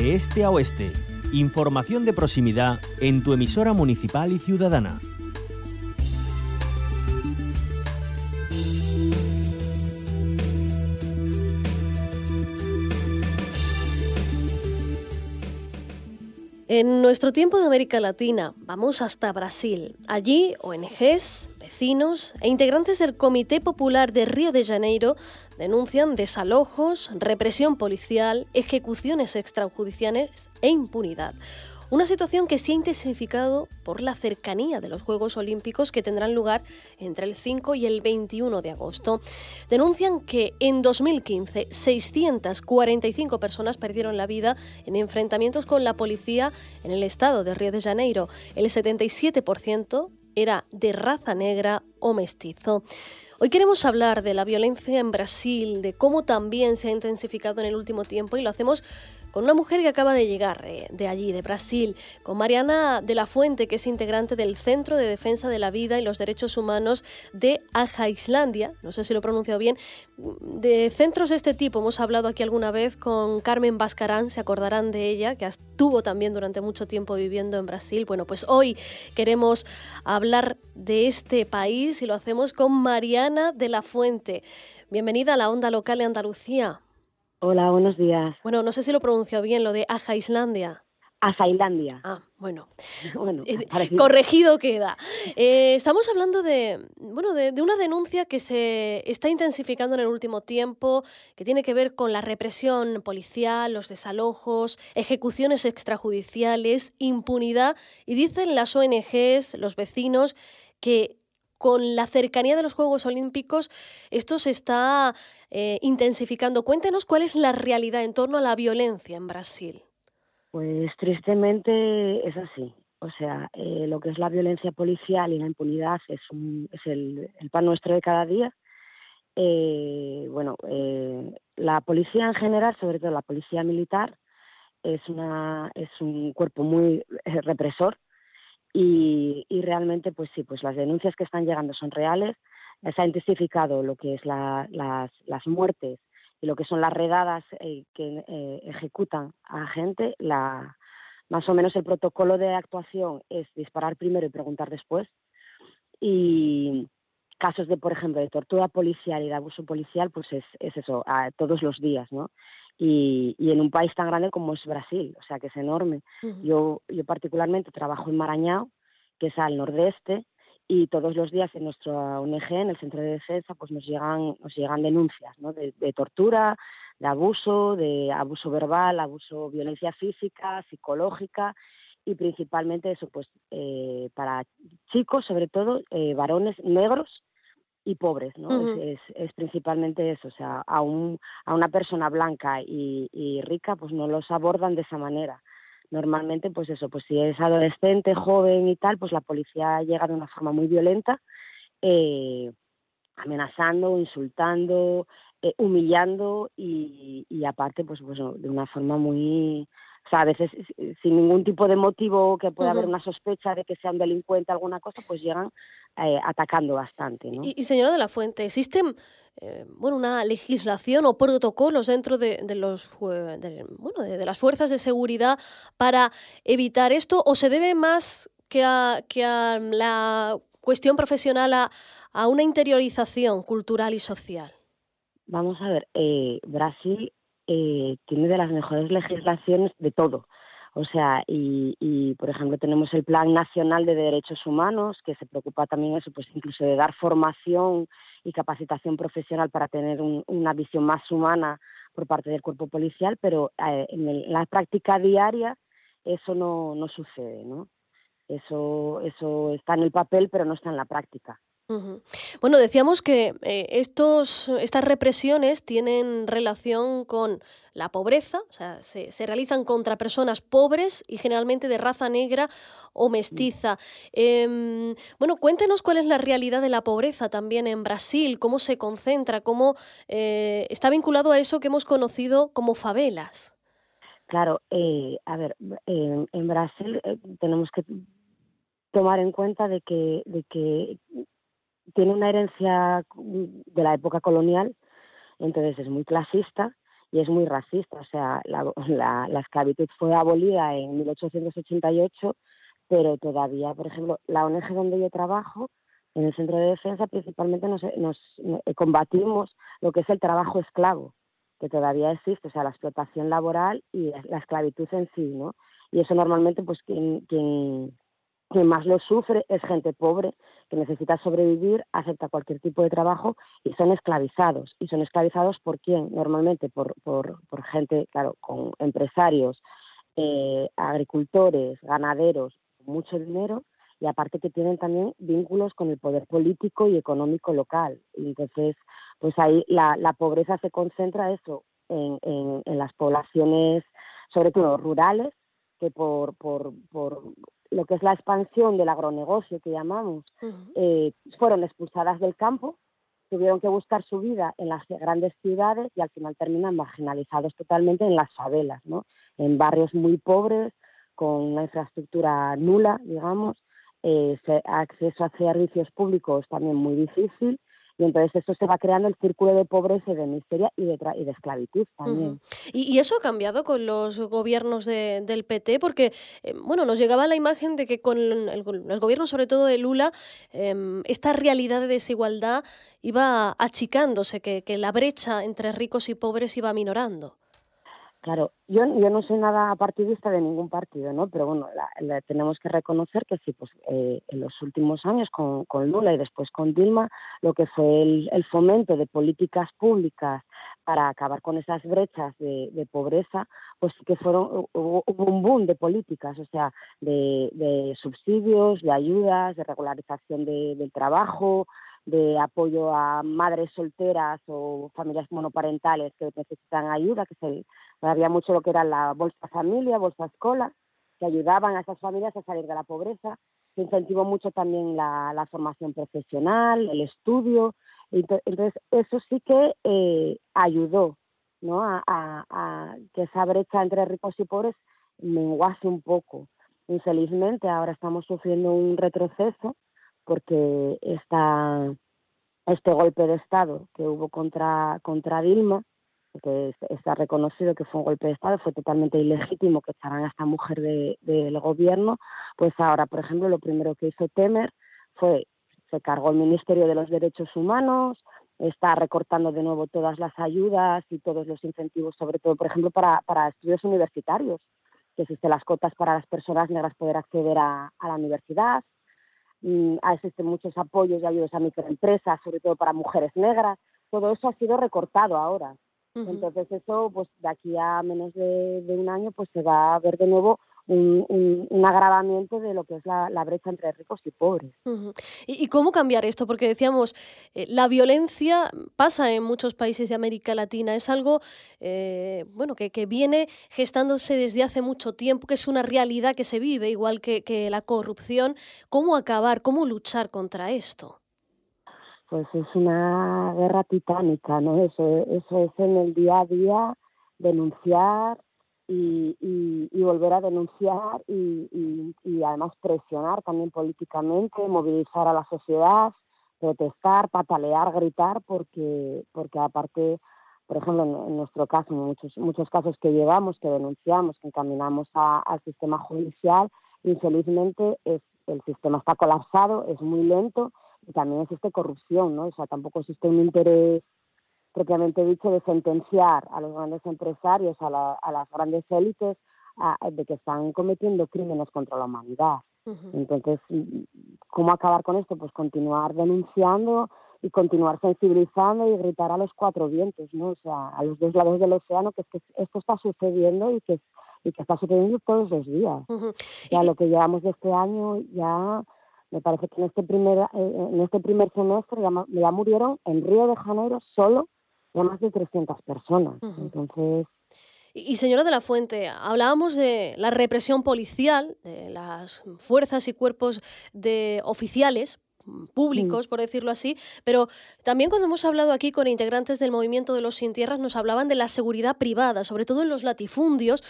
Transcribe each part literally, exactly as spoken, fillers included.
De este a oeste, información de proximidad en tu emisora municipal y ciudadana. En nuestro tiempo de América Latina, vamos hasta Brasil. Allí, O N Ges, vecinos e integrantes del Comité Popular de Río de Janeiro denuncian desalojos, represión policial, ejecuciones extrajudiciales e impunidad. Una situación que se ha intensificado por la cercanía de los Juegos Olímpicos que tendrán lugar entre el cinco y el veintiuno de agosto. Denuncian que en dos mil quince seiscientas cuarenta y cinco personas perdieron la vida en enfrentamientos con la policía en el estado de Río de Janeiro. El setenta y siete por ciento era de raza negra o mestizo. Hoy queremos hablar de la violencia en Brasil, de cómo también se ha intensificado en el último tiempo, y lo hacemos con una mujer que acaba de llegar eh, de allí, de Brasil, con Mariana de la Fuente, que es integrante del Centro de Defensa de la Vida y los Derechos Humanos de Ajaislandia, no sé si lo he pronunciado bien. De centros de este tipo hemos hablado aquí alguna vez con Carmen Bascarán, se acordarán de ella, que estuvo también durante mucho tiempo viviendo en Brasil. Bueno, pues hoy queremos hablar de este país y lo hacemos con Mariana de la Fuente. Bienvenida a la Onda Local de Andalucía. Hola, buenos días. Bueno, no sé si lo pronuncio bien, lo de Ajaislandia. Ajaislandia. Ah, bueno. bueno eh, corregido queda. Eh, estamos hablando de, bueno, de, de una denuncia que se está intensificando en el último tiempo, que tiene que ver con la represión policial, los desalojos, ejecuciones extrajudiciales, impunidad, y dicen las O N Ges, los vecinos, que con la cercanía de los Juegos Olímpicos esto se está eh, intensificando. Cuéntenos cuál es la realidad en torno a la violencia en Brasil. Pues tristemente es así. O sea, eh, lo que es la violencia policial y la impunidad es, un, es el, el pan nuestro de cada día. Eh, bueno, eh, la policía en general, sobre todo la policía militar, es, una, es un cuerpo muy eh, represor. Y, y realmente, pues sí, pues las denuncias que están llegando son reales. Se ha intensificado lo que es la, las, las muertes y lo que son las redadas eh, que eh, ejecutan a gente. La, más o menos el protocolo de actuación es disparar primero y preguntar después. Y casos de, por ejemplo, de tortura policial y de abuso policial, pues es, es eso, a, todos los días, ¿no? Y, y en un país tan grande como es Brasil, o sea que es enorme. Uh-huh. Yo, yo particularmente trabajo en Maranhão, que es al nordeste, y todos los días en nuestra O N Ge, en el Centro de Defensa, pues nos llegan, nos llegan denuncias, ¿no? de, de tortura, de abuso, de abuso verbal, abuso, violencia física, psicológica, y principalmente eso, pues eh, para chicos, sobre todo, eh, varones negros y pobres, ¿no? Uh-huh. es, es, es principalmente eso, o sea, a, un, a una persona blanca y, y rica, pues no los abordan de esa manera. Normalmente, pues eso, pues si es adolescente, joven y tal, pues la policía llega de una forma muy violenta, eh, amenazando, insultando, eh, humillando y, y aparte, pues, pues de una forma muy... O sea, a veces sin ningún tipo de motivo que pueda uh-huh. haber una sospecha de que sea un delincuente, alguna cosa, pues llegan eh, atacando bastante, ¿no? Y, y señora de la Fuente, ¿existen eh, bueno, una legislación o protocolos dentro de, de los de, bueno, de, de las fuerzas de seguridad para evitar esto, o se debe más que a, que a la cuestión profesional a, a una interiorización cultural y social? Vamos a ver, eh, Brasil eh, tiene de las mejores legislaciones de todo. O sea, y, y por ejemplo tenemos el Plan Nacional de Derechos Humanos, que se preocupa también eso, pues incluso de dar formación y capacitación profesional para tener un, una visión más humana por parte del cuerpo policial, pero eh, en, el, en la práctica diaria eso no, no sucede, ¿no? Eso, eso está en el papel, pero no está en la práctica. Uh-huh. Bueno, decíamos que eh, estos, estas represiones tienen relación con la pobreza, o sea, se, se realizan contra personas pobres y generalmente de raza negra o mestiza. Eh, bueno, cuéntenos cuál es la realidad de la pobreza también en Brasil, cómo se concentra, cómo eh, está vinculado a eso que hemos conocido como favelas. Claro, eh, a ver, eh, en Brasil eh, tenemos que tomar en cuenta de que, de que tiene una herencia de la época colonial, entonces es muy clasista y es muy racista. O sea, la, la, la esclavitud fue abolida en mil ochocientos ochenta y ocho, pero todavía, por ejemplo, la O N G donde yo trabajo, en el Centro de Defensa, principalmente nos, nos, nos combatimos lo que es el trabajo esclavo, que todavía existe, o sea, la explotación laboral y la esclavitud en sí, ¿no? Y eso normalmente, pues, quien, quien, quien más lo sufre es gente pobre, que necesita sobrevivir, acepta cualquier tipo de trabajo y son esclavizados. ¿Y son esclavizados por quién? Normalmente por, por, por gente, claro, con empresarios, eh, agricultores, ganaderos, mucho dinero, y aparte que tienen también vínculos con el poder político y económico local. Y entonces, pues ahí la, la pobreza se concentra eso en, en, en las poblaciones, sobre todo rurales, que por, por, por lo que es la expansión del agronegocio que llamamos, uh-huh. eh, fueron expulsadas del campo, tuvieron que buscar su vida en las grandes ciudades y al final terminan marginalizados totalmente en las favelas, ¿no? En barrios muy pobres, con una infraestructura nula, digamos, eh, acceso a servicios públicos también muy difícil, y entonces esto se va creando el círculo de pobreza y de miseria y de, tra- y de esclavitud también. Uh-huh. ¿Y, ¿Y eso ha cambiado con los gobiernos de, del P T? Porque, eh, bueno, nos llegaba la imagen de que con el, los gobiernos, sobre todo de Lula, eh, esta realidad de desigualdad iba achicándose, que, que la brecha entre ricos y pobres iba minorando. Claro, yo, yo no soy nada partidista de ningún partido, ¿no? Pero bueno, la, la, tenemos que reconocer que sí, pues eh, en los últimos años con, con Lula y después con Dilma, lo que fue el, el fomento de políticas públicas para acabar con esas brechas de, de pobreza, pues sí que fueron, hubo, hubo un boom de políticas, o sea, de, de subsidios, de ayudas, de regularización de, del trabajo, de apoyo a madres solteras o familias monoparentales que necesitan ayuda, que se, había mucho lo que era la Bolsa Familia, Bolsa Escola, que ayudaban a esas familias a salir de la pobreza. Se incentivó mucho también la, la formación profesional, el estudio. Entonces, eso sí que eh, ayudó, ¿no? a, a, a que esa brecha entre ricos y pobres menguase un poco. Infelizmente, ahora estamos sufriendo un retroceso porque esta, este golpe de Estado que hubo contra, contra Dilma, que está reconocido que fue un golpe de Estado, fue totalmente ilegítimo que echaran a esta mujer de, del gobierno, pues ahora, por ejemplo, lo primero que hizo Temer fue, se cargó el Ministerio de los Derechos Humanos, está recortando de nuevo todas las ayudas y todos los incentivos, sobre todo, por ejemplo, para, para estudios universitarios, que existen las cotas para las personas negras poder acceder a, a la universidad. Mm, existen muchos apoyos y ayudas a microempresas, sobre todo para mujeres negras. Todo eso ha sido recortado ahora. Uh-huh. Entonces eso, pues de aquí a menos de, de un año, pues se va a ver de nuevo un, un, un agravamiento de lo que es la, la brecha entre ricos y pobres. Uh-huh. ¿Y, ¿Y cómo cambiar esto? Porque decíamos, eh, la violencia pasa en muchos países de América Latina, es algo eh, bueno que, que viene gestándose desde hace mucho tiempo, que es una realidad que se vive, igual que, que la corrupción. ¿Cómo acabar, cómo luchar contra esto? Pues es una guerra titánica, ¿no? Eso, eso es en el día a día, denunciar y, y, y volver a denunciar y, y, y además presionar también políticamente, movilizar a la sociedad, protestar, patalear, gritar, porque porque aparte, por ejemplo, en, en nuestro caso, en muchos, muchos casos que llevamos, que denunciamos, que encaminamos a, al sistema judicial, infelizmente es, el sistema está colapsado, es muy lento, y también existe corrupción, ¿no? O sea, tampoco existe un interés propiamente dicho de sentenciar a los grandes empresarios, a, la, a las grandes élites, a, de que están cometiendo crímenes contra la humanidad. Uh-huh. Entonces, ¿cómo acabar con esto? Pues continuar denunciando y continuar sensibilizando y gritar a los cuatro vientos, ¿no? O sea, a los dos lados del océano, que es que esto está sucediendo y que, y que está sucediendo todos los días. Uh-huh. Ya y... lo que llevamos de este año ya... Me parece que en este primer, en este primer semestre ya, ya murieron en Río de Janeiro solo ya más de trescientas personas. Uh-huh. Entonces... Y, y señora de la Fuente, hablábamos de la represión policial, de las fuerzas y cuerpos de oficiales públicos, por decirlo así, pero también cuando hemos hablado aquí con integrantes del movimiento de los Sin Tierras nos hablaban de la seguridad privada, sobre todo en los latifundios,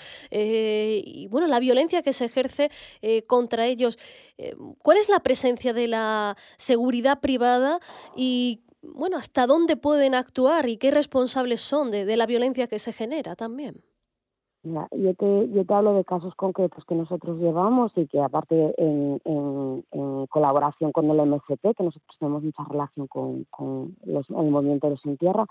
eh, y bueno, la violencia que se ejerce eh, contra ellos. Eh, ¿Cuál es la presencia de la seguridad privada y bueno, hasta dónde pueden actuar y qué responsables son de, de la violencia que se genera también. Mira, yo te, yo te hablo de casos concretos que nosotros llevamos y que aparte en, en, en colaboración con el M S T, que nosotros tenemos mucha relación con, con los, el movimiento de los Sin Tierra,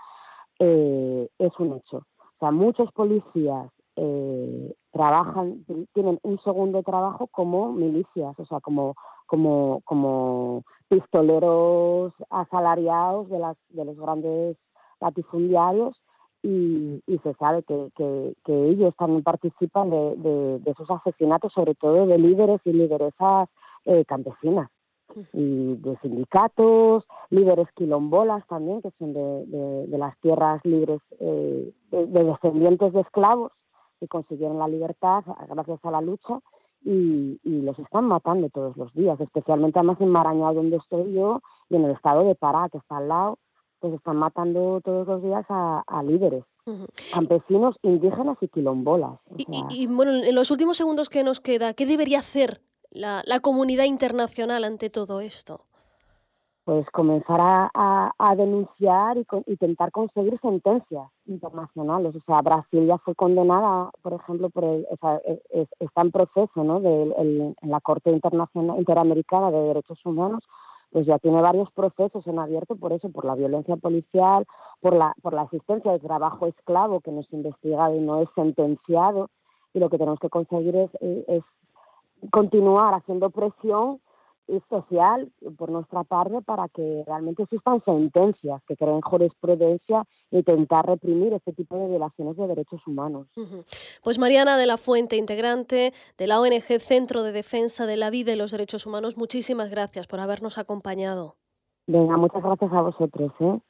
eh, es un hecho. O sea, muchos policías eh, trabajan, tienen un segundo trabajo como milicias, o sea, como, como, como pistoleros asalariados de, las, de los grandes latifundiarios. Y, y se sabe que, que, que ellos también participan de, de, de esos asesinatos, sobre todo de líderes y lideresas eh, campesinas, y de sindicatos, líderes quilombolas también, que son de, de, de las tierras libres, eh, de, de descendientes de esclavos que consiguieron la libertad gracias a la lucha, y, y los están matando todos los días, especialmente además en Marañao, donde estoy yo, y en el estado de Pará, que está al lado. Pues están matando todos los días a, a líderes, uh-huh. campesinos, indígenas y quilombolas. O y, sea, y, y bueno, en los últimos segundos que nos queda, ¿qué debería hacer la, la comunidad internacional ante todo esto? Pues comenzar a, a, a denunciar y con, intentar conseguir sentencias internacionales. O sea, Brasil ya fue condenada, por ejemplo, por el, o sea, es, está en proceso, ¿no?, de, el, en la Corte Internacional Interamericana de Derechos Humanos. Pues ya tiene varios procesos en abierto por eso, por la violencia policial, por la por la existencia de trabajo esclavo que no es investigado y no es sentenciado, y lo que tenemos que conseguir es, es continuar haciendo presión social por nuestra parte para que realmente existan sentencias que creen jurisprudencia e intentar reprimir este tipo de violaciones de derechos humanos. Uh-huh. Pues Mariana de la Fuente, integrante de la O N G Centro de Defensa de la Vida y los Derechos Humanos, muchísimas gracias por habernos acompañado. Venga, muchas gracias a vosotros, ¿eh?